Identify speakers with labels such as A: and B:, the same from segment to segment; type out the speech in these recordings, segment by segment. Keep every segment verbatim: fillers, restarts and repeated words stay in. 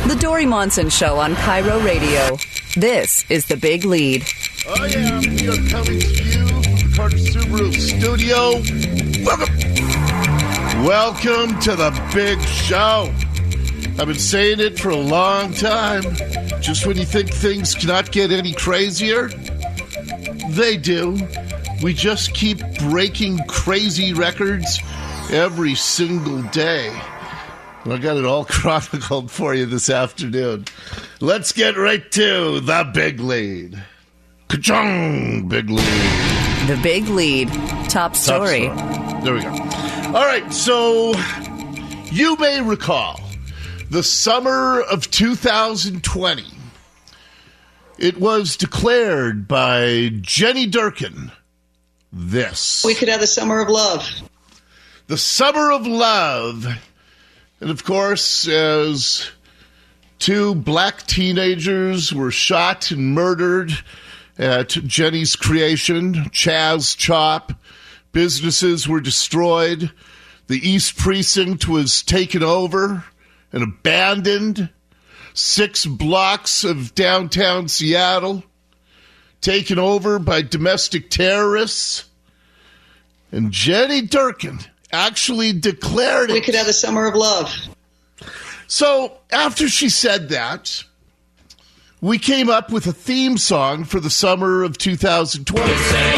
A: The Dory Monson Show on Cairo Radio. This is The Big Lead.
B: Oh, yeah. We are coming to you from the Carter Subaru studio. Welcome. Welcome to The Big Show. I've been saying it for a long time. Just when you think things cannot get any crazier, they do. We just keep breaking crazy records every single day. I got it all chronicled for you this afternoon. Let's get right to The Big Lead. Ka-chung, Big Lead.
A: The Big Lead. Top story.
B: Top story. There we go. All right, so you may recall the summer of two thousand twenty. It was declared by Jenny Durkin this.
C: We could have the summer of love.
B: The summer of love. And, of course, as two black teenagers were shot and murdered at Jenny's creation, Chaz Chop, businesses were destroyed, the East Precinct was taken over and abandoned, six blocks of downtown Seattle taken over by domestic terrorists, and Jenny Durkin actually declared it.
C: We could have the summer of love.
B: So after she said that, we came up with a theme song for the summer of two thousand twenty.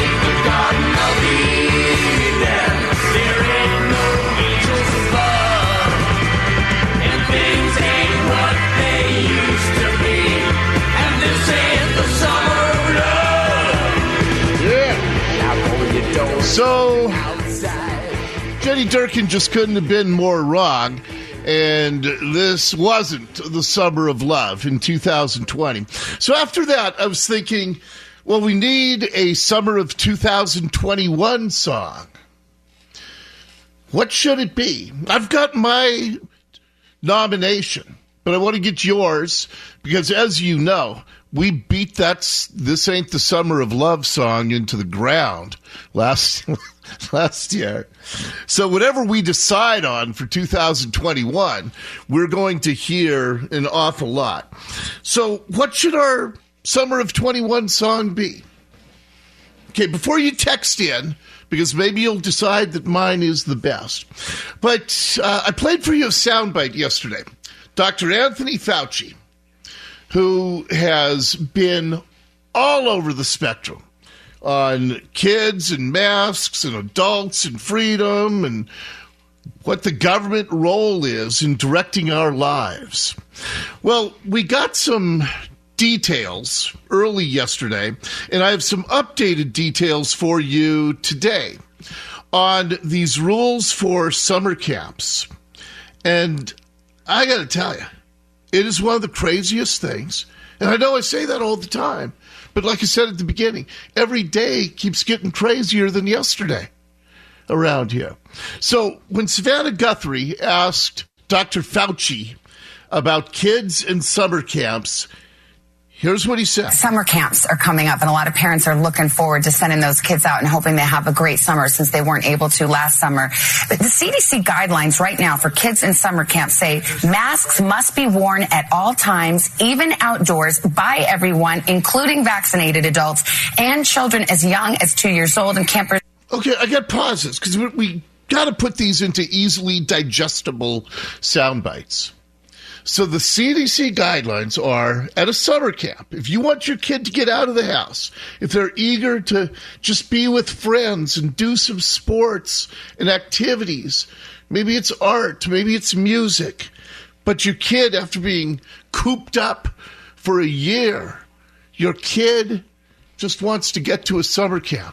B: Yeah. So Jenny Durkin just couldn't have been more wrong, and this wasn't the summer of love in two thousand twenty. So after that, I was thinking, well, we need a summer of two thousand twenty-one song. What should it be? I've got my nomination, but I want to get yours because, as you know, we beat that This Ain't the Summer of Love song into the ground last last year. So whatever we decide on for two thousand twenty-one, we're going to hear an awful lot. So what should our Summer of twenty-one song be? Okay, before you text in, because maybe you'll decide that mine is the best. But uh, I played for you a soundbite yesterday. Doctor Anthony Fauci, who has been all over the spectrum on kids and masks and adults and freedom and what the government role is in directing our lives. Well, we got some details early yesterday, and I have some updated details for you today on these rules for summer camps. And I got to tell you, it is one of the craziest things. And I know I say that all the time, but like I said at the beginning, every day keeps getting crazier than yesterday around here. So when Savannah Guthrie asked Doctor Fauci about kids in summer camps, here's what he said.
D: Summer camps are coming up, and a lot of parents are looking forward to sending those kids out and hoping they have a great summer since they weren't able to last summer. But the C D C guidelines right now for kids in summer camps say masks must be worn at all times, even outdoors, by everyone, including vaccinated adults and children as young as two years old. And campers.
B: Okay, I got pauses because we, we got to put these into easily digestible sound bites. So the C D C guidelines are, at a summer camp, if you want your kid to get out of the house, if they're eager to just be with friends and do some sports and activities, maybe it's art, maybe it's music, but your kid, after being cooped up for a year, your kid just wants to get to a summer camp.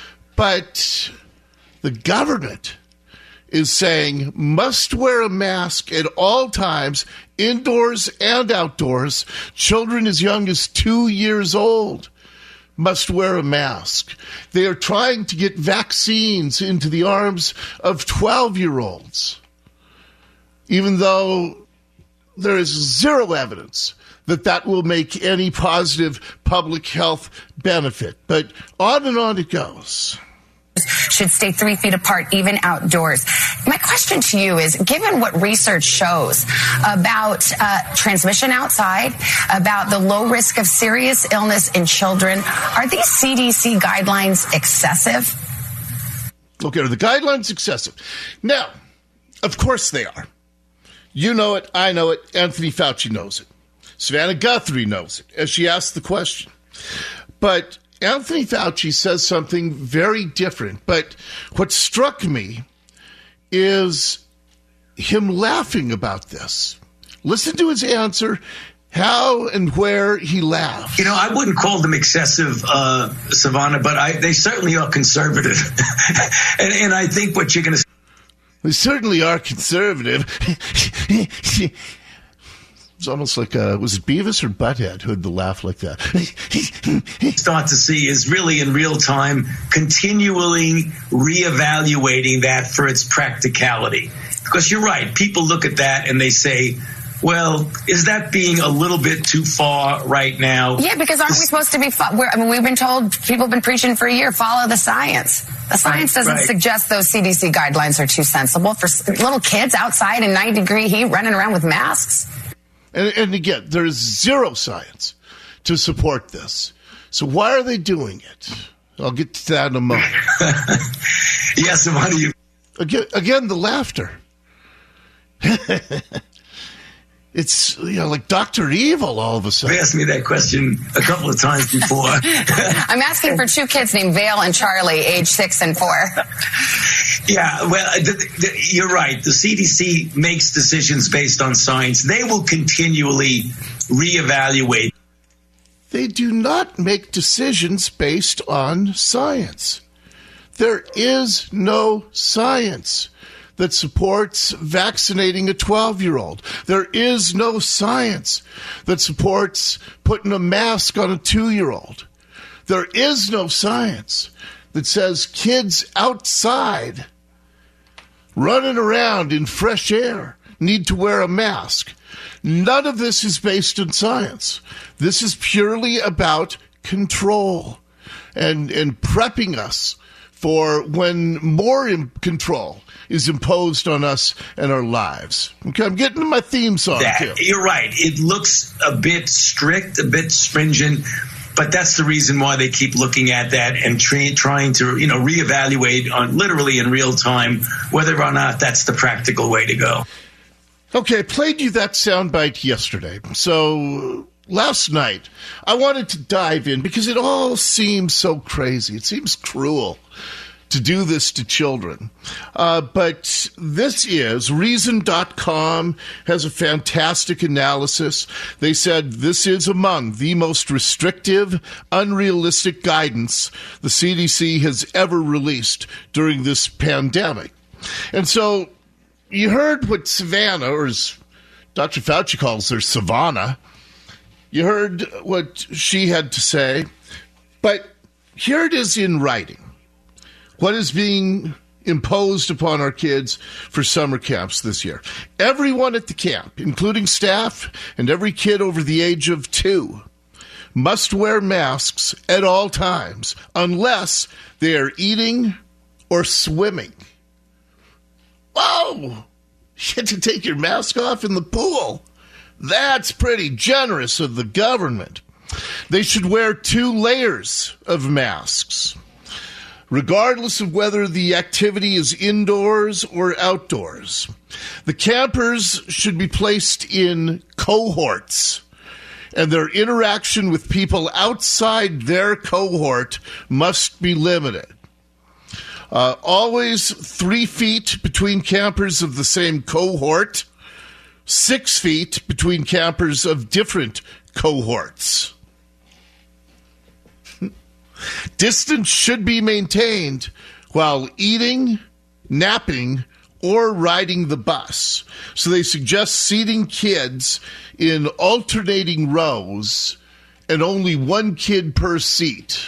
B: But the government is saying must wear a mask at all times, indoors and outdoors. Children as young as two years old must wear a mask. They are trying to get vaccines into the arms of twelve-year-olds, even though there is zero evidence that that will make any positive public health benefit. But on and on it goes.
D: should stay three feet apart, even outdoors. My question to you is, given what research shows about uh, transmission outside, about the low risk of serious illness in children, are these C D C guidelines excessive?
B: Okay, are the guidelines excessive? Now, of course they are. You know it, I know it, Anthony Fauci knows it. Savannah Guthrie knows it, as she asked the question. But Anthony Fauci says something very different. But what struck me is him laughing about this. Listen to his answer, how and where he laughed.
E: You know, I wouldn't call them excessive, uh, Savannah, but I, they certainly are conservative. and, and I think what you're going to...
B: They certainly are conservative. It's almost like, uh, was it Beavis or Butthead who had the laugh like that?
E: Start to see is really in real time, continually reevaluating that for its practicality. Because you're right, people look at that and they say, well, is that being a little bit too far right now?
D: Yeah, because aren't we supposed to be, fo- we're, I mean, we've been told, people have been preaching for a year, follow the science. The science doesn't
E: right.
D: suggest those C D C guidelines are too sensible for s- little kids outside in ninety degree heat running around with masks.
B: And, and again, there is zero science to support this. So why are they doing it? I'll get to that in a moment.
E: Yes, and why do you...
B: Again, again the laughter. It's, you know, like Doctor Evil all of a sudden.
E: You've asked me that question a couple of times before.
D: I'm asking for two kids named Vale and Charlie, age six and four.
E: Yeah, well, the, the, you're right. The C D C makes decisions based on science. They will continually reevaluate.
B: They do not make decisions based on science. There is no science that supports vaccinating a twelve-year-old. There is no science that supports putting a mask on a two-year-old. There is no science that says kids outside running around in fresh air need to wear a mask. None of this is based in science. This is purely about control and, and prepping us for when more in control is imposed on us and our lives. Okay, I'm getting to my theme song,
E: that,
B: too.
E: You're right. It looks a bit strict, a bit stringent, but that's the reason why they keep looking at that and tra- trying to, you know, reevaluate on literally in real time whether or not that's the practical way to go.
B: Okay, I played you that soundbite yesterday. So last night, I wanted to dive in because it all seems so crazy. It seems cruel to do this to children. Uh, but this is, Reason dot com has a fantastic analysis. They said this is among the most restrictive, unrealistic guidance the C D C has ever released during this pandemic. And so you heard what Savannah, or as Doctor Fauci calls her, Savannah, you heard what she had to say, but here it is in writing. What is being imposed upon our kids for summer camps this year? Everyone at the camp, including staff and every kid over the age of two, must wear masks at all times unless they are eating or swimming. Whoa! You get to take your mask off in the pool. That's pretty generous of the government. They should wear two layers of masks, regardless of whether the activity is indoors or outdoors. The campers should be placed in cohorts, and their interaction with people outside their cohort must be limited. Uh, always three feet between campers of the same cohort, six feet between campers of different cohorts. Distance should be maintained while eating, napping, or riding the bus. So they suggest seating kids in alternating rows and only one kid per seat.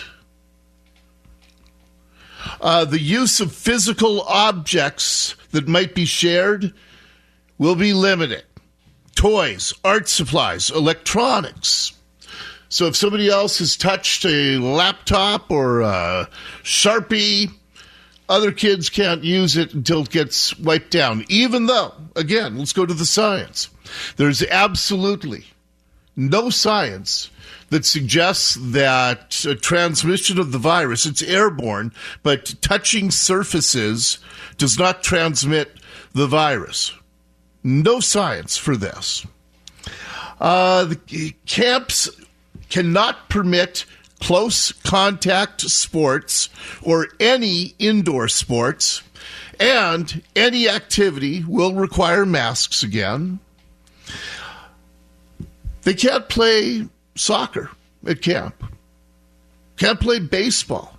B: Uh, the use of physical objects that might be shared will be limited. Toys, art supplies, electronics. So if somebody else has touched a laptop or a Sharpie, other kids can't use it until it gets wiped down. Even though, again, let's go to the science. There's absolutely no science that suggests that a transmission of the virus, it's airborne, but touching surfaces does not transmit the virus. No science for this. Uh, the camps cannot permit close contact sports or any indoor sports, and any activity will require masks again. They can't play soccer at camp. Can't play baseball.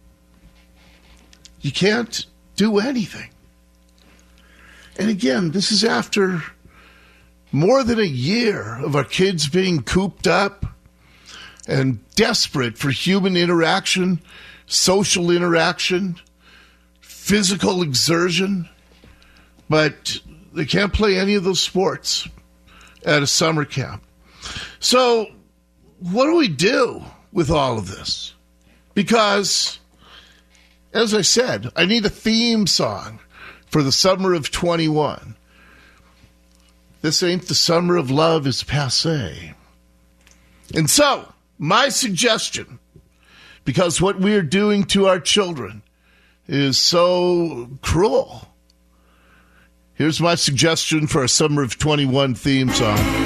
B: You can't do anything. And again, this is after more than a year of our kids being cooped up and desperate for human interaction, social interaction, physical exertion. But they can't play any of those sports at a summer camp. So what do we do with all of this? Because, as I said, I need a theme song for the summer of twenty-one. This ain't the summer of love is passé. And so, my suggestion, because what we're doing to our children is so cruel, here's my suggestion for a summer of twenty-one theme song.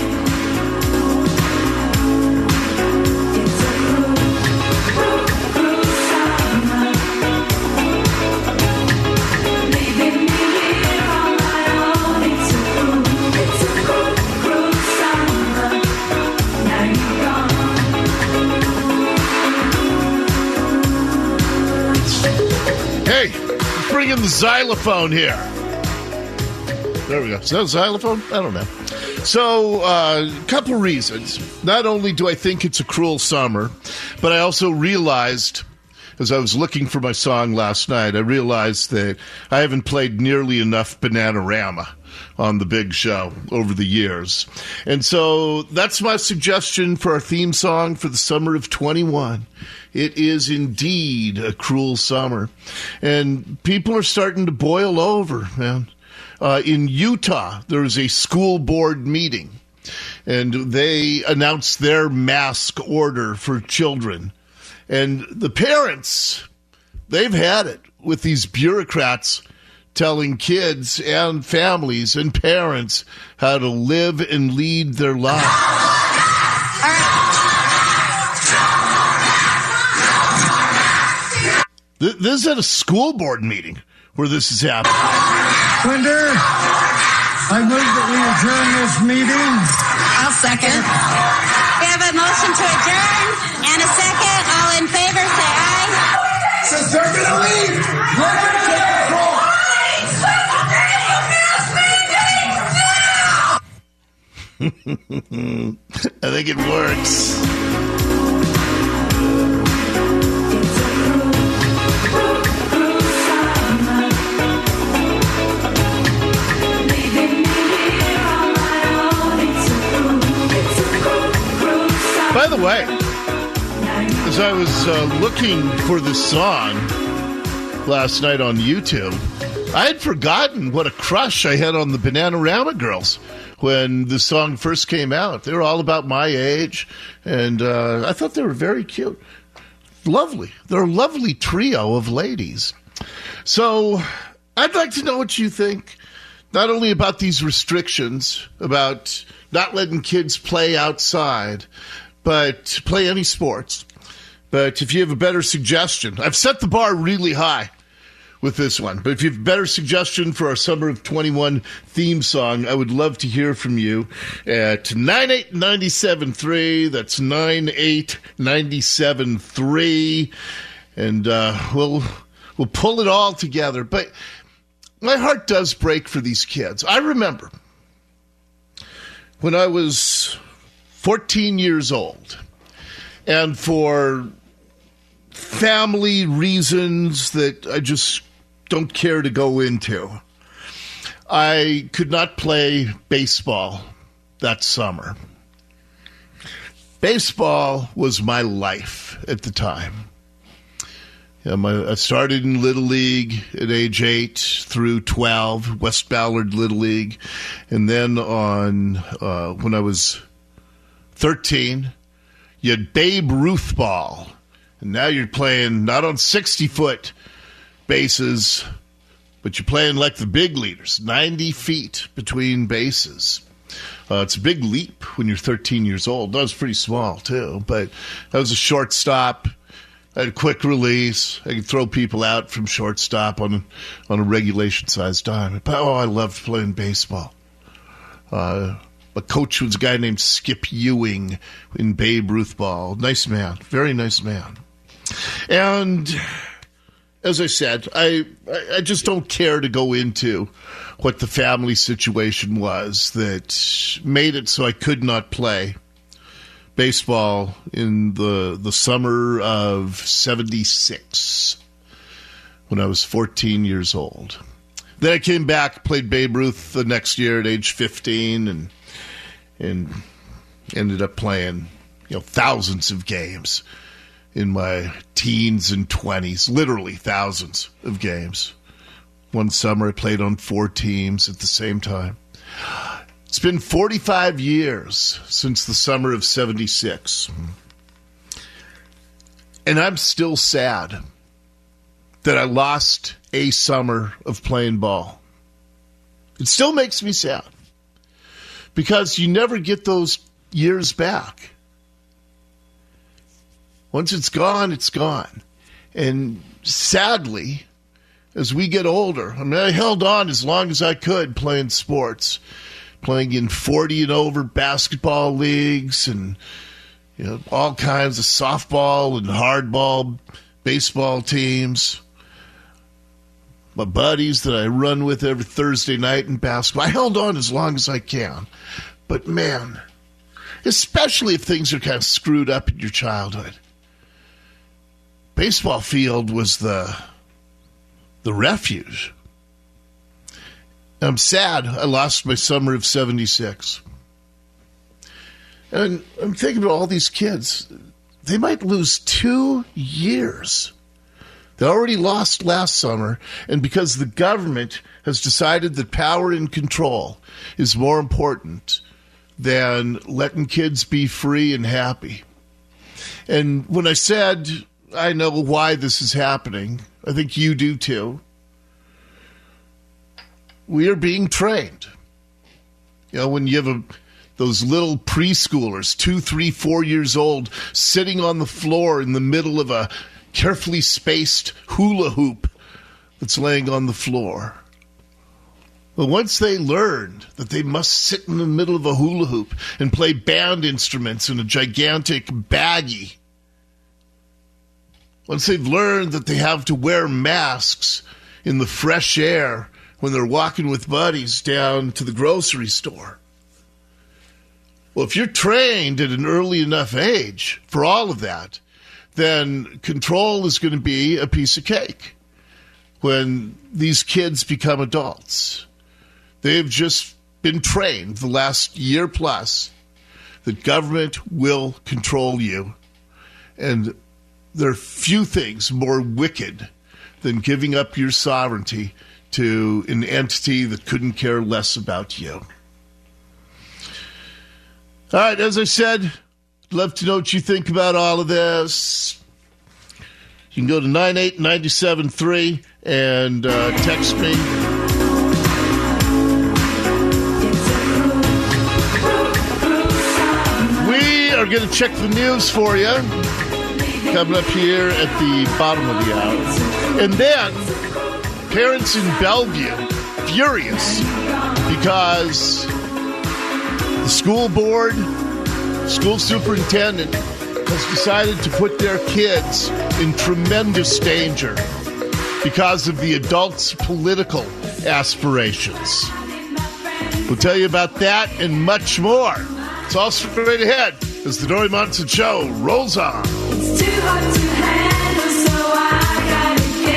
B: The xylophone here. There we go. Is that a xylophone? I don't know. So, a uh, couple reasons. Not only do I think it's a cruel summer, but I also realized, as I was looking for my song last night, I realized that I haven't played nearly enough Bananarama on the big show over the years. And so that's my suggestion for our theme song for the summer of twenty-one. It is indeed a cruel summer. And people are starting to boil over, man. Uh, in Utah, there was a school board meeting, and they announced their mask order for children. And the parents, they've had it with these bureaucrats telling kids and families and parents how to live and lead their lives. This is at a school board meeting where this is happening.
F: Quinder, I move that we adjourn this meeting.
G: I'll second. We have a motion to adjourn and a second. All in favor, say aye.
F: Since they're going to leave, let them take control.
B: I think it works. By the way, as I was uh, looking for this song last night on YouTube, I had forgotten what a crush I had on the Bananarama girls when the song first came out. They were all about my age, and uh, I thought they were very cute. Lovely. They're a lovely trio of ladies. So I'd like to know what you think, not only about these restrictions, about not letting kids play outside, but play any sports. But if you have a better suggestion, I've set the bar really high with this one. But if you have a better suggestion for our Summer of twenty-one theme song, I would love to hear from you at nine eight nine seven three. That's nine eight nine seven three. And uh, we'll, we'll pull it all together. But my heart does break for these kids. I remember when I was fourteen years old, and for family reasons that I just don't care to go into, I could not play baseball that summer. Baseball was my life at the time. Yeah, my, I started in Little League at age eight through twelve, West Ballard Little League. And then on uh, when I was thirteen, you had Babe Ruth ball. And now you're playing not on sixty-foot bases, but you're playing like the big leaguers, ninety feet between bases. Uh, it's a big leap when you're thirteen years old. That was pretty small, too. But that was a shortstop. I had a quick release. I could throw people out from shortstop on, on a regulation-sized dime. But, oh, I loved playing baseball. Uh, my coach was a guy named Skip Ewing in Babe Ruth ball. Nice man. Very nice man. And as I said, I I just don't care to go into what the family situation was that made it so I could not play baseball in the the summer of seventy-six when I was fourteen years old. Then I came back, played Babe Ruth the next year at age fifteen, and and ended up playing, you know, thousands of games in my teens and twenties, literally thousands of games. One summer I played on four teams at the same time. It's been forty-five years since the summer of seventy-six. And I'm still sad that I lost a summer of playing ball. It still makes me sad because you never get those years back. Once it's gone, it's gone. And sadly, as we get older, I mean, I held on as long as I could playing sports, playing in forty and over basketball leagues and, you know, all kinds of softball and hardball baseball teams. My buddies that I run with every Thursday night in basketball. I held on as long as I can. But, man, especially if things are kind of screwed up in your childhood, baseball field was the the refuge. I'm sad I lost my summer of seventy-six. And I'm thinking about all these kids. They might lose two years. They already lost last summer, and because the government has decided that power and control is more important than letting kids be free and happy. And when I said I know why this is happening, I think you do too, we are being trained. You know, when you have a, those little preschoolers, two, three, four years old, sitting on the floor in the middle of a carefully spaced hula hoop that's laying on the floor. But once they learned that they must sit in the middle of a hula hoop and play band instruments in a gigantic baggie, once they've learned that they have to wear masks in the fresh air when they're walking with buddies down to the grocery store. Well, if you're trained at an early enough age for all of that, then control is going to be a piece of cake when these kids become adults. They've just been trained the last year plus that government will control you. And there are few things more wicked than giving up your sovereignty to an entity that couldn't care less about you. All right, as I said, I'd love to know what you think about all of this. You can go to nine eight nine seven three and uh, text me. We are going to check the news for you coming up here at the bottom of the hour. And then, parents in Bellevue furious because the school board, school superintendent, has decided to put their kids in tremendous danger because of the adults' political aspirations. We'll tell you about that and much more. It's all straight ahead as the Dori Monson Show rolls on.
H: It's too hard to handle, so I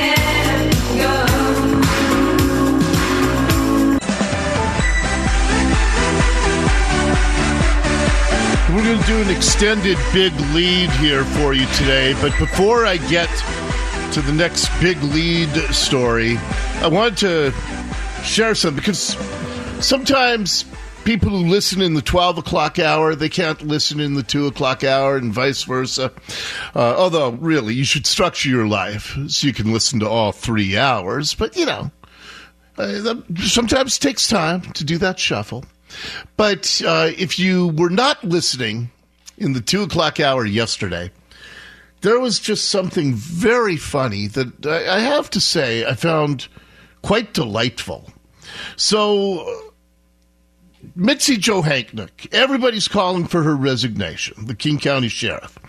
H: gotta get it go.
B: We're going to do an extended big lead here for you today, but before I get to the next big lead story. I wanted to share something because sometimes people who listen in the twelve o'clock hour, they can't listen in the two o'clock hour and vice versa. Uh, although, really, you should structure your life so you can listen to all three hours. But, you know, uh, sometimes it takes time to do that shuffle. But uh, if you were not listening in the two o'clock hour yesterday, there was just something very funny that I, I have to say I found quite delightful. So, Mitzi Johanknecht, everybody's calling for her resignation, the King County Sheriff.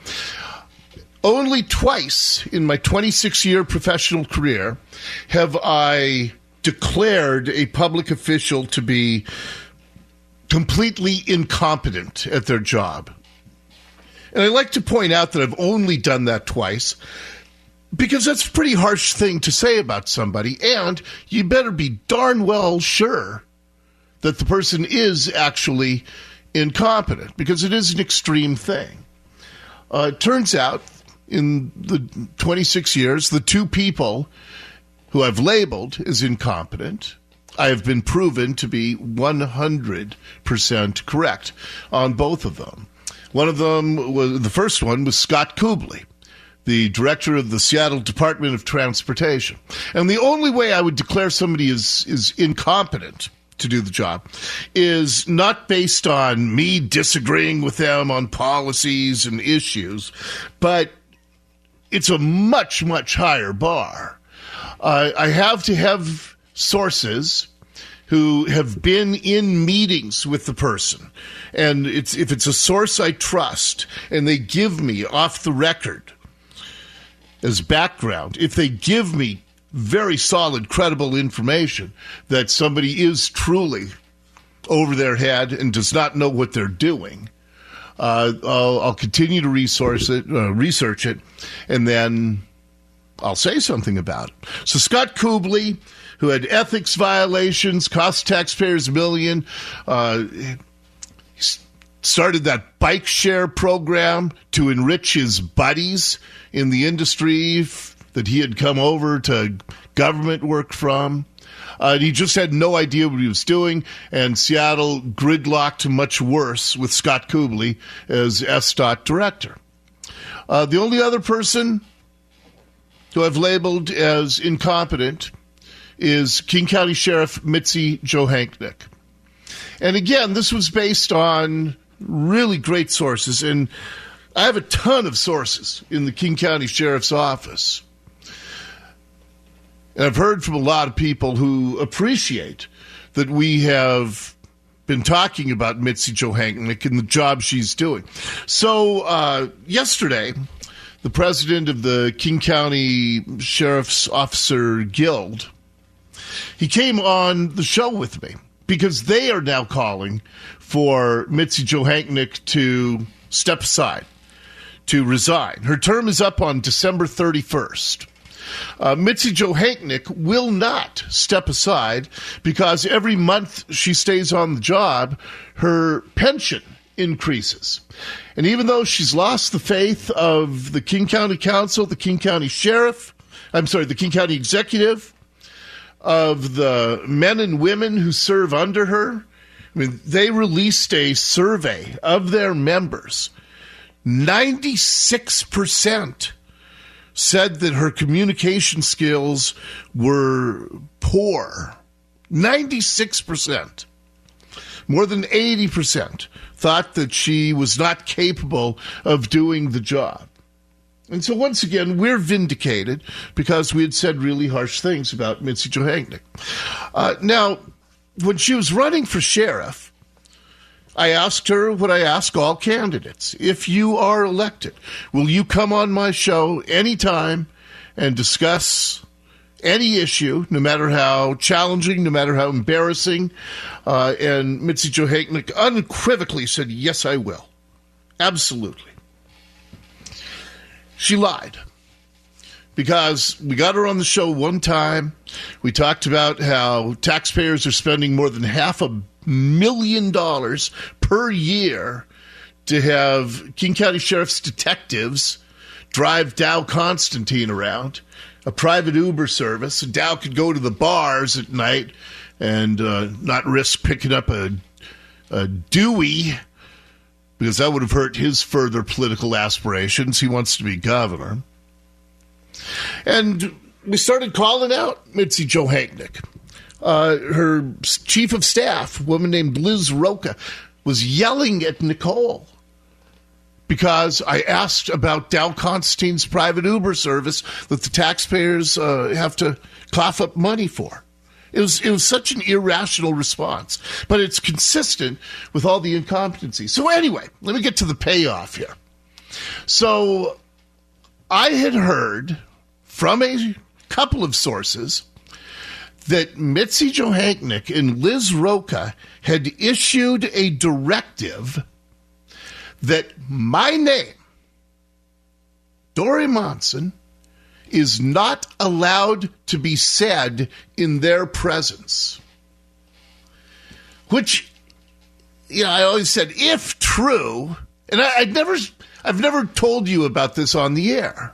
B: Only twice in my twenty-six year professional career have I declared a public official to be completely incompetent at their job. And I like to point out that I've only done that twice because that's a pretty harsh thing to say about somebody, and you better be darn well sure that the person is actually incompetent, because it is an extreme thing. Uh, it turns out, in the twenty-six years, the two people who I've labeled as incompetent, I have been proven to be one hundred percent correct on both of them. One of them, was the first one, was Scott Kubley, the director of the Seattle Department of Transportation. And the only way I would declare somebody is, is incompetent to do the job is not based on me disagreeing with them on policies and issues, but it's a much, much higher bar. Uh, I have to have sources who have been in meetings with the person. And it's if it's a source I trust and they give me off the record as background, if they give me very solid, credible information that somebody is truly over their head and does not know what they're doing, uh, I'll, I'll continue to resource it, uh, research it, and then I'll say something about it. So Scott Kubley, who had ethics violations, cost taxpayers a million, uh, started that bike share program to enrich his buddies in the industry f- that he had come over to government work from. Uh, he just had no idea what he was doing, and Seattle gridlocked much worse with Scott Kubley as S D O T director. Uh, the only other person who I've labeled as incompetent is King County Sheriff Mitzi Johanknecht. And again, this was based on really great sources, and I have a ton of sources in the King County Sheriff's office. And I've heard from a lot of people who appreciate that we have been talking about Mitzi Johanknecht and the job she's doing. So uh, yesterday, the president of the King County Sheriff's Officer Guild, he came on the show with me because they are now calling for Mitzi Johanknecht to step aside, to resign. Her term is up on December thirty-first. Uh, Mitzi Johanknecht will not step aside because every month she stays on the job, her pension increases. And even though she's lost the faith of the King County Council, the King County Sheriff, I'm sorry, the King County Executive, of the men and women who serve under her, I mean, they released a survey of their members. ninety-six percent said that her communication skills were poor. ninety-six percent. More than eighty percent thought that she was not capable of doing the job. And so once again, we're vindicated because we had said really harsh things about Mitzi Johanknecht. Uh, now, when she was running for sheriff, I asked her what I ask all candidates. If you are elected, will you come on my show anytime and discuss any issue, no matter how challenging, no matter how embarrassing? Uh, and Mitzi Johanknecht unequivocally said, yes, I will. Absolutely. She lied because we got her on the show one time. We talked about how taxpayers are spending more than half a million dollars per year to have King County Sheriff's detectives drive Dow Constantine around. a private Uber service. So Dow could go to the bars at night and uh, not risk picking up a, a Dewey, because that would have hurt his further political aspirations. He wants to be governor. And we started calling out Mitzi Johanknick. Uh, her chief of staff, a woman named Liz Roca, was yelling at Nicole because I asked about Dow Constantine's private Uber service that the taxpayers uh, have to cough up money for. It was it was such an irrational response, but it's consistent with all the incompetency. So anyway, let me get to the payoff here. So I had heard from a couple of sources that Mitzi Johanknick and Liz Roca had issued a directive that my name, Dori Monson, is not allowed to be said in their presence. Which, you know, I always said, if true, and I, I'd never, I've never told you about this on the air,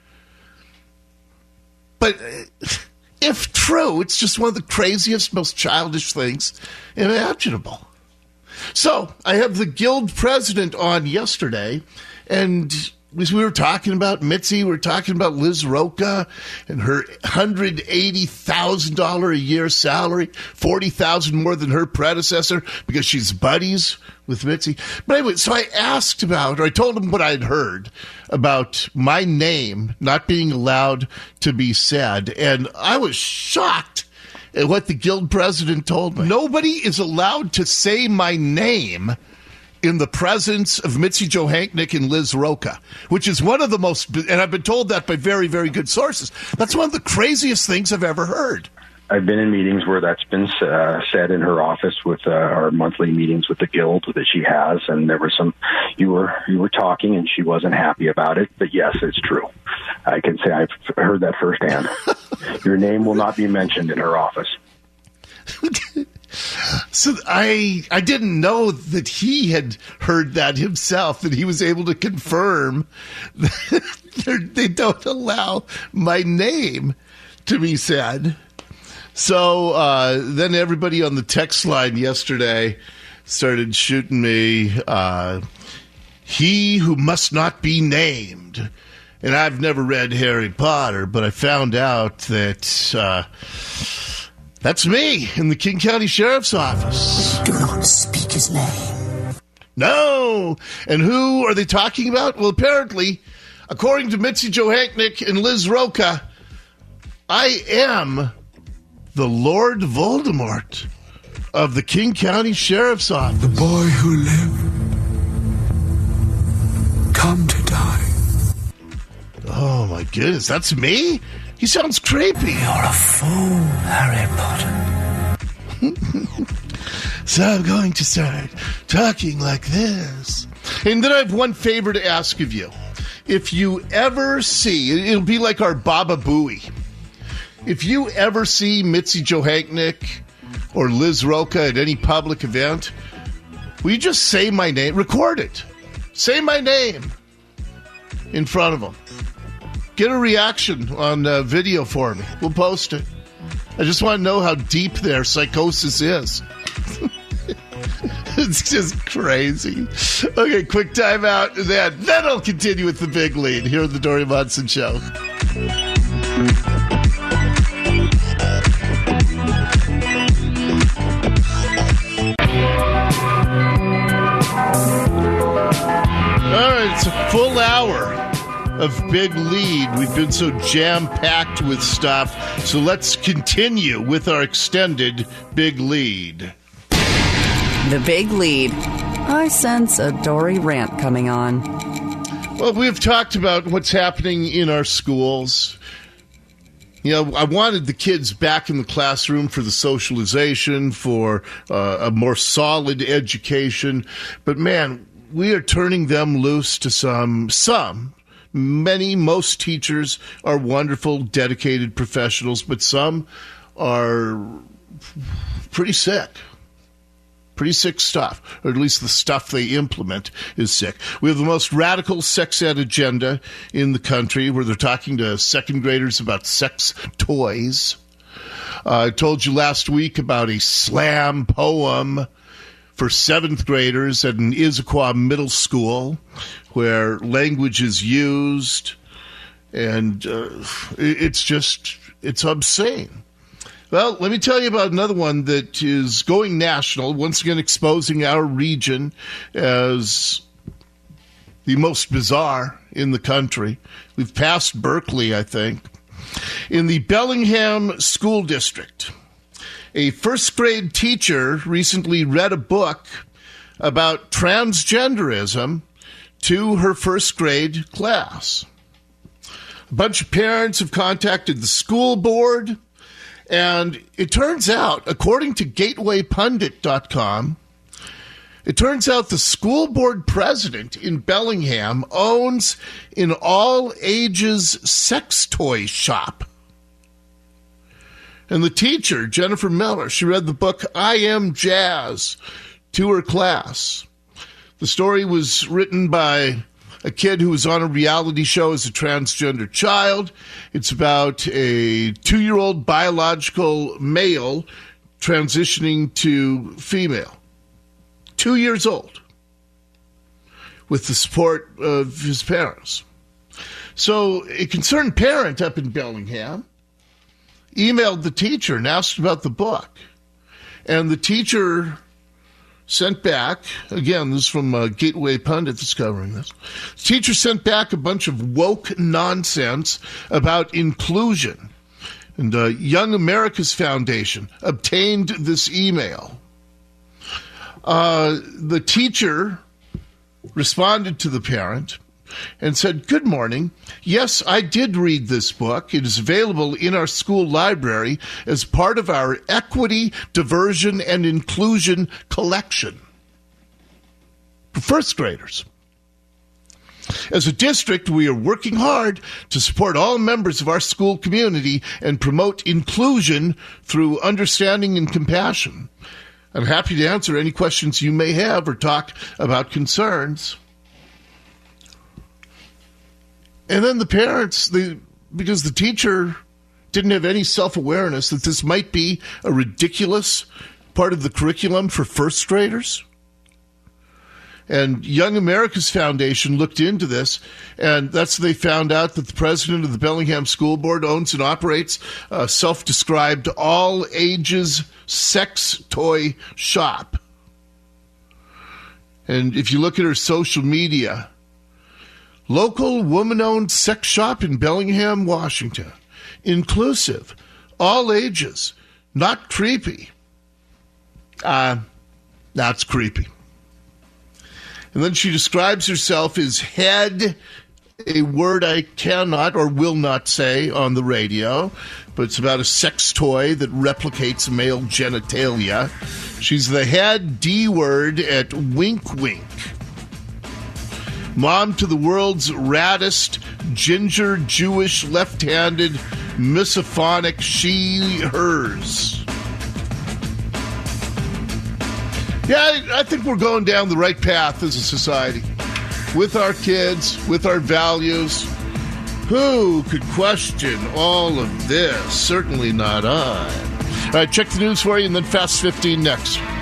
B: but if true, it's just one of the craziest, most childish things imaginable. So I have the guild president on yesterday, and we were talking about Mitzi, we were talking about Liz Roca and her one hundred eighty thousand dollars a year salary, forty thousand dollars more than her predecessor because she's buddies with Mitzi. But anyway, so I asked about, or I told him what I'd heard about my name not being allowed to be said, and I was shocked at what the guild president told me. Nobody is allowed to say my name in the presence of Mitzi Johanknick and Liz Roca, which is one of the most, and I've been told that by very, very good sources, that's one of the craziest things I've ever heard.
I: I've been in meetings where that's been uh, said in her office with uh, our monthly meetings with the guild that she has, and there were some, you were you were talking and she wasn't happy about it, but yes, it's true. I can say I've heard that firsthand. Your name will not be mentioned in her office.
B: So I I didn't know that he had heard that himself, that he was able to confirm that they don't allow my name to be said. So uh, then everybody on the text line yesterday started shooting me, uh, he who must not be named. And I've never read Harry Potter, but I found out that uh, that's me in the King County Sheriff's Office.
J: Do not speak his name.
B: No. And who are they talking about? Well, apparently, according to Mitzi Johanknick and Liz Roca, I am the Lord Voldemort of the King County Sheriff's Office.
J: The boy who lived, come to die.
B: Oh, my goodness. That's me? He sounds creepy.
J: You're a fool, Harry Potter.
B: So I'm going to start talking like this. And then I have one favor to ask of you. If you ever see, it'll be like our Baba Booey. If you ever see Mitzi Johanknick or Liz Roca at any public event, will you just say my name? Record it. Say my name in front of them. Get a reaction on uh, video for me. We'll post it. I just want to know how deep their psychosis is. It's just crazy. Okay, quick time out. And then, then I'll continue with the big lead here on the Dori Monson Show. All right, it's a full hour of Big Lead. We've been so jam-packed with stuff, so let's continue with our extended Big Lead.
A: The Big Lead. I sense a Dori rant coming on.
B: Well, we've talked about what's happening in our schools. You know, I wanted the kids back in the classroom for the socialization, for uh, a more solid education, but man, we are turning them loose to some, some, many, most teachers are wonderful, dedicated professionals, but some are pretty sick. Pretty sick stuff, or at least the stuff they implement is sick. We have the most radical sex ed agenda in the country, where they're talking to second graders about sex toys. Uh, I told you last week about a slam poem for seventh graders at an Issaquah middle school, where language is used, and uh, it's just, it's obscene. Well, let me tell you about another one that is going national, once again exposing our region as the most bizarre in the country. We've passed Berkeley, I think. In the Bellingham School District, a first grade teacher recently read a book about transgenderism to her first grade class. A bunch of parents have contacted the school board. And it turns out, according to gateway pundit dot com, it turns out the school board president in Bellingham owns an all-ages sex toy shop. And the teacher, Jennifer Miller, she read the book I Am Jazz to her class. The story was written by a kid who was on a reality show as a transgender child. It's about a two-year-old biological male transitioning to female. Two years old. With the support of his parents. So a concerned parent up in Bellingham emailed the teacher and asked about the book. And the teacher sent back, again, this is from uh, Gateway Pundit that's covering this. The teacher sent back a bunch of woke nonsense about inclusion. And uh, Young America's Foundation obtained this email. Uh, the teacher responded to the parent and said, "Good morning. Yes, I did read this book. It is available in our school library as part of our Equity, Diversion, and Inclusion collection for first graders. As a district, we are working hard to support all members of our school community and promote inclusion through understanding and compassion. I'm happy to answer any questions you may have or talk about concerns." And then the parents, they, because the teacher didn't have any self-awareness that this might be a ridiculous part of the curriculum for first graders. And Young America's Foundation looked into this, and that's they found out that the president of the Bellingham School Board owns and operates a self-described all-ages sex toy shop. And if you look at her social media, local woman-owned sex shop in Bellingham, Washington. Inclusive. All ages. Not creepy. Uh, that's creepy. And then she describes herself as head, a word I cannot or will not say on the radio, but it's about a sex toy that replicates male genitalia. She's the head D word at Wink Wink. Mom to the world's raddest, ginger, Jewish, left-handed, misophonic she, hers. Yeah, I, I think we're going down the right path as a society. With our kids, with our values. Who could question all of this? Certainly not I. All right, check the news for you, and then Fast fifteen next.